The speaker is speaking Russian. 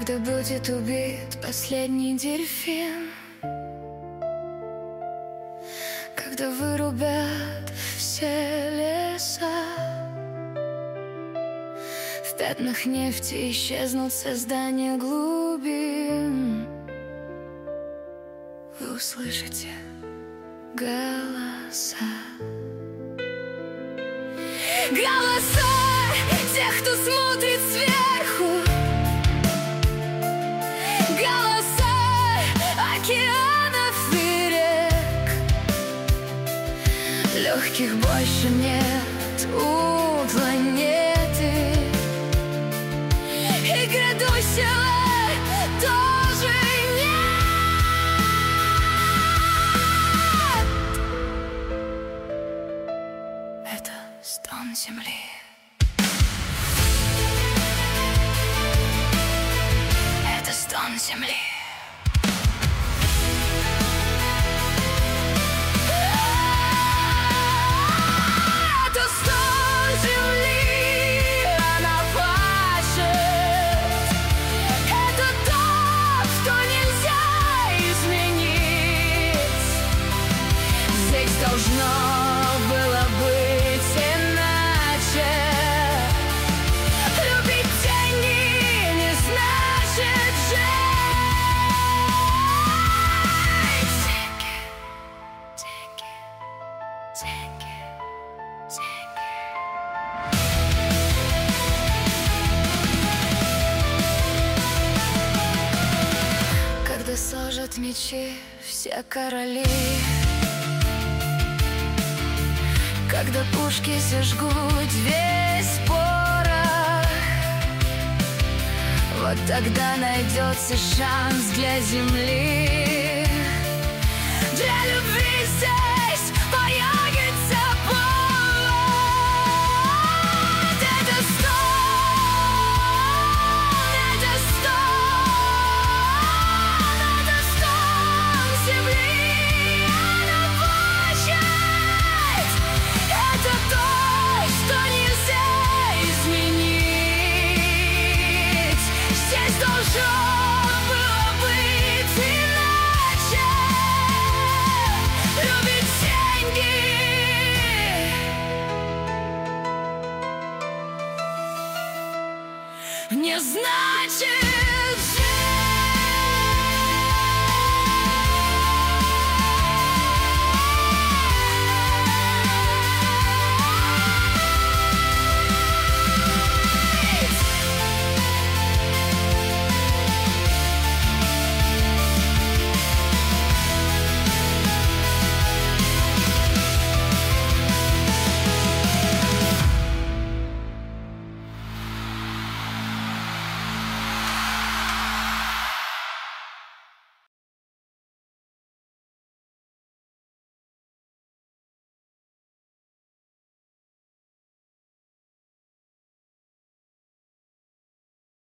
Когда будет убит последний дельфин, когда вырубят все леса, в пятнах нефти исчезнут создания глубин, вы услышите голоса. Голоса тех, кто смотрит сверху, голоса океанов и рек. Легких больше нет у планеты, и грядущего тоже нет. Это стон земли. Это стон земли. Это стон земли, она плачет. Это то, что нельзя изменить. Здесь должно было быть иначе. Любить деньги не значит жить. Деньги, деньги, деньги, деньги. Когда сложат мечи все короли, когда пушки сожгут весь порох, вот тогда найдется шанс для земли. Для любви здесь появится повод. Это стон земли, она плачет. Это то, что нельзя изменить. Здесь должно было быть иначе. Любить деньги не значит